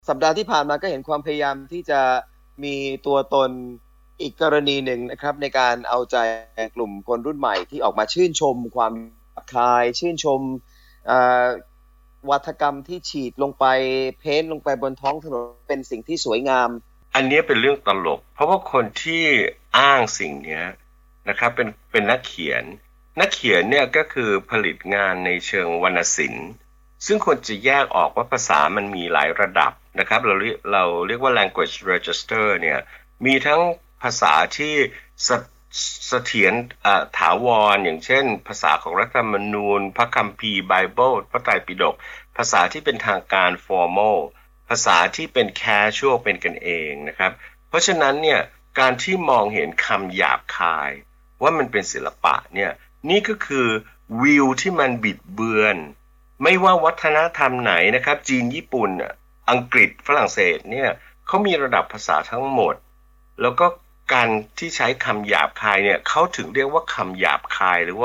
สัปดาห์ที่ผ่านมาก็เห็นความพยายามที่จะมีตัวตนอีกกรณีหนึ่งนะครับในการเอาใจกลุ่มคนรุ่นใหม่ที่ออกมาชื่นชมความหยาบคายชื่นชมเอ่อวัฒกรรมที่ฉีดลงไปเพ้นท์ลงไปบนท้องถนนเป็นสิ่งที่สวยงามอันนี้เป็นเรื่องตลกเพราะว่าคนที่อ้างสิ่งเนี้ยนะครับเป็นนักเขียนเนี่ยก็คือผลิตงานในเชิงวรรณศิลป์ซึ่งควรจะแยกออกว่าภาษามันมีหลายระดับนะครับเราเรียกว่า language register เนี่ยมีทั้งภาษาที่เสเสถียรถาวรอย่างเช่นภาษาของรัฐธรรมนูญพระคัมภีร์ไบเบิลพระไตรปิฎกภาษาที่เป็นทางการ formal ภาษาที่เป็น casual เป็นกันเองนะครับเพราะฉะนั้นเนี่ยการที่มองเห็นคำหยาบคายว่ามันเป็นศิลปะเนี่ยนี่ก็คือวิวที่มันบิดเบือนไม่ว่าวัฒนธรรมไหนนะครับจีนญี่ปุ่นอังกฤษฝรั่งเศสเนี่ยเขามีระดับภาษาทั้งหมดแล้วก็การที่ใช้คำหยาบคายเนี่ยเขาถึงเรียกว่าคำหยาบคายหรือว่า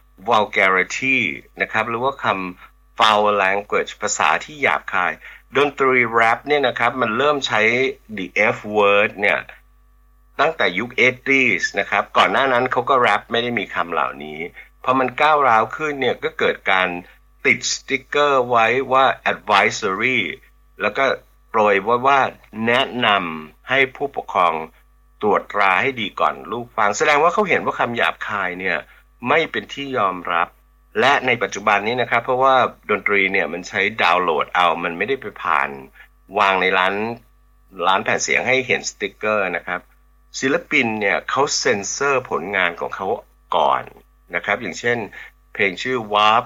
vulgarity นะครับหรือว่าคำ foul language ภาษาที่หยาบคายดนตรีแรปเนี่ยนะครับมันเริ่มใช้ the F word เนี่ยตั้งแต่ยุค 80s นะครับก่อนหน้านั้นเขาก็แรปไม่ได้มีคำเหล่านี้พอมันก้าวร้าวขึ้นเนี่ยก็เกิดการติดสติ๊กเกอร์ไว้ว่า advisory แล้วก็โปรยว่าแนะนำให้ผู้ปกครองตรวจตราให้ดีก่อนลูกฟังแสดงว่าเขาเห็นว่าคำหยาบคายเนี่ยไม่เป็นที่ยอมรับและในปัจจุบันนี้นะครับเพราะว่าดนตรีเนี่ยมันใช้ดาวน์โหลดเอามันไม่ได้ไปผ่านวางในร้านแผ่นเสียงให้เห็นสติ๊กเกอร์นะครับศิลปินเนี่ยเขาเซ็นเซอร์ผลงานของเขาก่อนนะครับอย่างเช่นเพลงชื่อ WAP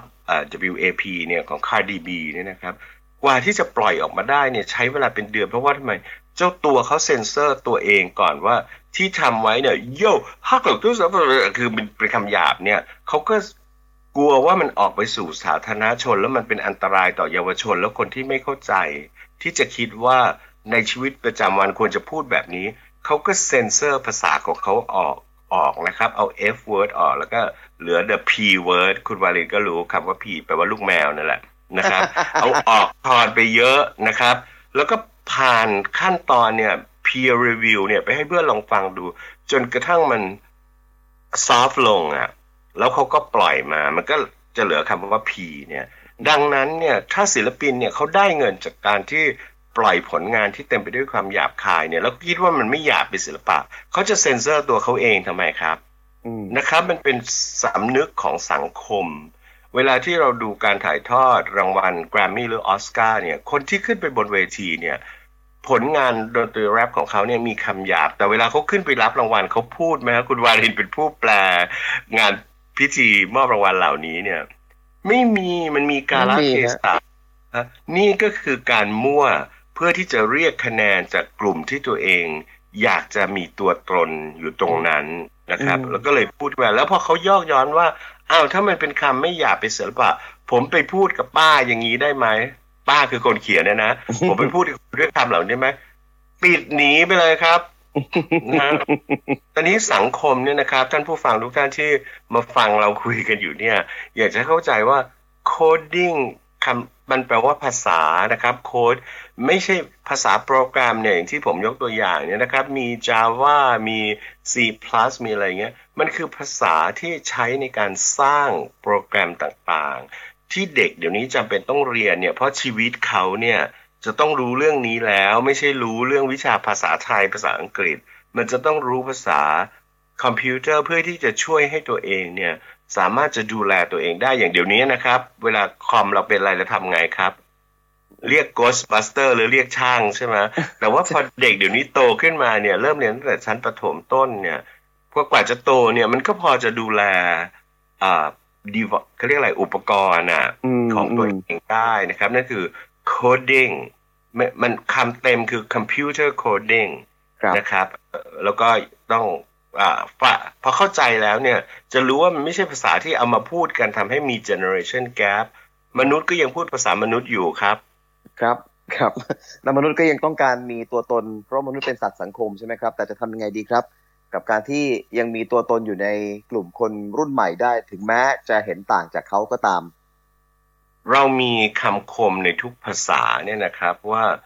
WAP เนี่ยของ Cardi B เนี่ยนะครับกว่าที่จะปล่อยออกมาได้เนี่ยใช้เวลาเป็นเดือนเพราะว่าทำไมเจ้าตัวเขาเซ็นเซอร์ตัวเองก่อนว่าที่ทำไว้เนี่ยโย่ฮักหลอกทุกสัปคือเป็นคำหยาบเนี่ยเขาก็กลัวว่ามันออกไปสู่สาธารณชนแล้วมันเป็นอันตรายต่อเยาวชนแล้วคนที่ไม่เข้าใจที่จะคิดว่าในชีวิตประจำวันควรจะพูดแบบนี้เขาก็เซ็นเซอร์ภาษาของเขาออกนะครับเอา F word ออกแล้วก็เหลือ the P word คุณวาลินก็รู้คำว่า P แปลว่าลูกแมวนั่นแหละนะครับเอาออกถอนไปเยอะนะครับแล้วก็ผ่านขั้นตอนเนี่ย peer review เนี่ยไปให้เพื่อนลองฟังดูจนกระทั่งมันซอฟต์ลงอ่ะแล้วเขาก็ปล่อยมามันก็จะเหลือคำว่า P เนี่ยดังนั้นเนี่ยถ้าศิลปินเนี่ยเขาได้เงินจากการที่ปล่อยผลงานที่เต็มไปด้วยความหยาบคายเนี่ยแล้วคิดว่ามันไม่หยาบเป็นศิลปะเขาจะเซ็นเซอร์ตัวเขาเองทำไมครับนะครับมันเป็นสำนึกของสังคมเวลาที่เราดูการถ่ายทอดรางวัลแกรมมี่หรือออสการ์เนี่ยคนที่ขึ้นไปบนเวทีเนี่ยผลงานดนตรีแรปของเขาเนี่ยมีคำหยาบแต่เวลาเขาขึ้นไปรับรางวัลเขาพูดไหมครับคุณวารินเป็นผู้แปลงานพิธีมอบรางวัลเหล่านี้เนี่ยไม่มีมันมีกาลเทศะนี่ก็คือการมั่วเพื่อที่จะเรียกคะแนนจากกลุ่มที่ตัวเองอยากจะมีตัวตนอยู่ตรงนั้นนะครับแล้วก็เลยพูดมาแล้วพอเขายอกย้อนว่าอ้าวถ้ามันเป็นคำไม่หยาบเป็นศิลปะผมไปพูดกับป้าอย่างนี้ได้ไหมป้าคือคนเขียนเนี่ยนะผมไปพูดด้วยคำเหล่านี้ไหมปิดหนีไปเลยครับนะตอนนี้สังคมเนี่ยนะครับท่านผู้ฟังทุกท่านที่มาฟังเราคุยกันอยู่เนี่ยอยากจะเข้าใจว่าโคดดิ้งคำมันแปลว่าภาษานะครับโค้ดไม่ใช่ภาษาโปรแกรมเนี่ยอย่างที่ผมยกตัวอย่างเนี่ยนะครับมี Java มี C+ มีอะไรเงี้ยมันคือภาษาที่ใช้ในการสร้างโปรแกรมต่างๆที่เด็กเดี๋ยวนี้จำเป็นต้องเรียนเนี่ยเพราะชีวิตเขาเนี่ยจะต้องรู้เรื่องนี้แล้วไม่ใช่รู้เรื่องวิชาภาษาไทยภาษาอังกฤษมันจะต้องรู้ภาษาคอมพิวเตอร์เพื่อที่จะช่วยให้ตัวเองเนี่ยสามารถจะดูแลตัวเองได้อย่างเดี๋ยวนี้นะครับเวลาคอมเราเป็นอะไรเราทำไงครับเรียก Ghostbuster หรือเรียกช่างใช่ไหมแต่ว่าพอเด็กเดี๋ยวนี้โตขึ้นมาเนี่ยเริ่มเรียนตั้งแต่ชั้นประถมต้นเนี่ยพอกว่าจะโตเนี่ยมันก็พอจะดูแลอ่าเขาเรียกอะไรอุปกรณ์ของตัวเองได้นะครับนั่นคือ coding มันคำเต็มคือ computer coding นะครับแล้วก็ต้องพอเข้าใจแล้วเนี่ยจะรู้ว่ามันไม่ใช่ภาษาที่เอามาพูดกันทำให้มี generation gap มนุษย์ก็ยังพูดภาษามนุษย์อยู่ครับครับแล้วมนุษย์ก็ยังต้องการมีตัวตนเพราะมนุษย์เป็นสัตว์สังคมใช่ไหมครับแต่จะทำยังไงดีครับกับการที่ยังมีตัวตนอยู่ในกลุ่มคนรุ่นใหม่ได้ถึงแม้จะเห็นต่างจากเขาก็ตามเรามีคำคมในทุกภาษาเนี่ยนะครับว่า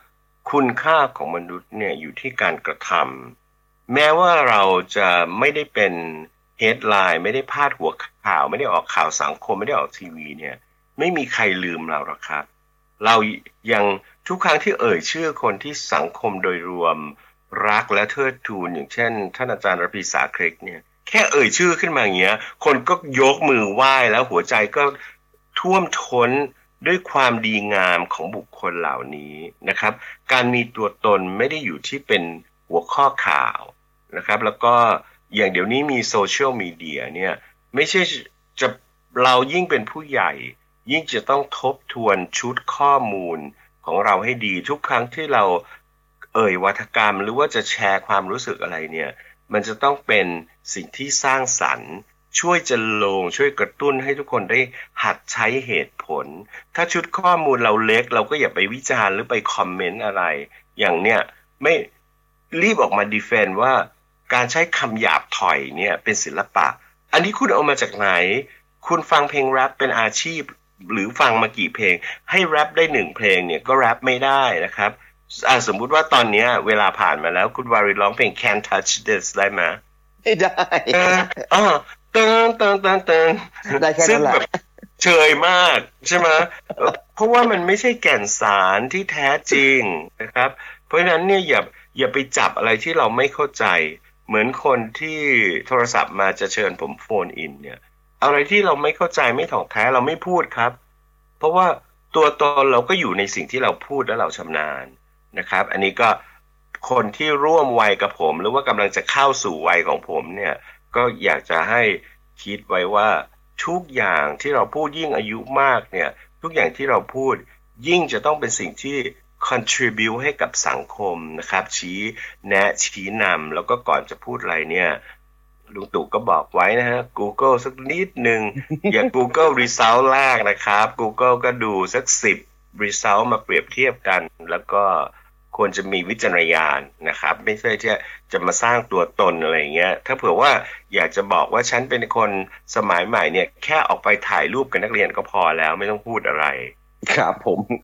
คุณค่าของมนุษย์เนี่ยอยู่ที่การกระทำแม้ว่าเราจะไม่ได้เป็นเฮดไลน์ไม่ได้พาดหัวข่าวไม่ได้ออกข่าวสังคมไม่ได้ออกทีวีเนี่ยไม่มีใครลืมเราหรอกครับเรายังทุกครั้งที่เอ่ยชื่อคนที่สังคมโดยรวมรักและเทิดทูนอย่างเช่นท่านอาจารย์ระพีสาเคร็กเนี่ยแค่เอ่ยชื่อขึ้นมาอย่างเงี้ยคนก็ยกมือไหว้แล้วหัวใจก็ท่วมท้นด้วยความดีงามของบุคคลเหล่านี้นะครับการมีตัวตนไม่ได้อยู่ที่เป็นหัวข้อข่าวนะครับแล้วก็อย่างเดี๋ยวนี้มีโซเชียลมีเดียเนี่ยไม่ใช่จะเรายิ่งเป็นผู้ใหญ่ยิ่งจะต้องทบทวนชุดข้อมูลของเราให้ดีทุกครั้งที่เราวาทกรรมหรือว่าจะแชร์ความรู้สึกอะไรเนี่ยมันจะต้องเป็นสิ่งที่สร้างสรรค์ช่วยจะลงช่วยกระตุ้นให้ทุกคนได้หัดใช้เหตุผลถ้าชุดข้อมูลเราเล็กเราก็อย่าไปวิจารณ์หรือไปคอมเมนต์อะไรอย่างเนี้ยไม่รีบออกมาดีเฟนด์ว่าการใช้คำหยาบถอยเนี่ยเป็นศิลปะอันนี้คุณเอามาจากไหนคุณฟังเพลงแรปเป็นอาชีพหรือฟังมากี่เพลงให้แรปได้1เพลงเนี่ยก็แรปไม่ได้นะครับสมมุติว่าตอนนี้เวลาผ่านมาแล้วคุณวาริร้องเพลง Can't Touch This ได้ไหมไม่ได้เติงเติงเติงเติงได้แค่นั้นแหละเฉยมากใช่ไหมเพราะว่ามันไม่ใช่แก่นสารที่แท้จริงนะครับเพราะฉะนั้นเนี่ยอย่าไปจับอะไรที่เราไม่เข้าใจเหมือนคนที่โทรศัพท์มาจะเชิญผมโฟนอินเนี่ยอะไรที่เราไม่เข้าใจไม่ถ่องแท้เราไม่พูดครับเพราะว่าตัวตนเราก็อยู่ในสิ่งที่เราพูดและเราชำนาญนะครับอันนี้ก็คนที่ร่วมวัยกับผมหรือว่ากำลังจะเข้าสู่วัยของผมเนี่ยก็อยากจะให้คิดไว้ว่าทุกอย่างที่เราพูดยิ่งอายุมากเนี่ยทุกอย่างที่เราพูดยิ่งจะต้องเป็นสิ่งที่ contribute ให้กับสังคมนะครับชี้แนะชี้นำแล้วก็ก่อนจะพูดอะไรเนี่ยลุงตู่ก็บอกไว้นะฮะ Google สักนิดนึง อย่า Google Result แรกนะครับ Google ก็ดูสัก10 Result มาเปรียบเทียบกันแล้วก็ควรจะมีวิจารณญาณนะครับไม่ใช่ที่จะมาสร้างตัวตนอะไรเงี้ยถ้าเผื่อว่าอยากจะบอกว่าฉันเป็นคนสมัยใหม่เนี่ยแค่ออกไปถ่ายรูปกับนักเรียนก็พอแล้วไม่ต้องพูดอะไรครับผม